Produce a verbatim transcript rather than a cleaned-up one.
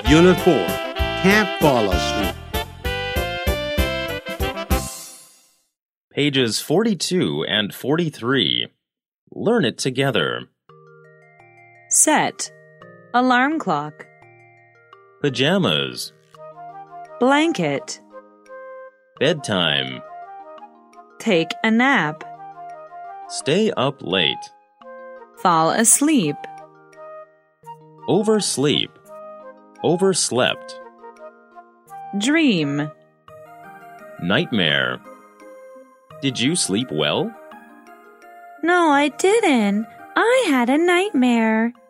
Unit four. Can't fall asleep. Pages forty-two and forty-three. Learn it together. Set. Alarm clock. Pajamas. Blanket. Bedtime. Take a nap. Stay up late. Fall asleep. Oversleep. Overslept. Dream. Nightmare. Did you sleep well? No, I didn't. I had a nightmare.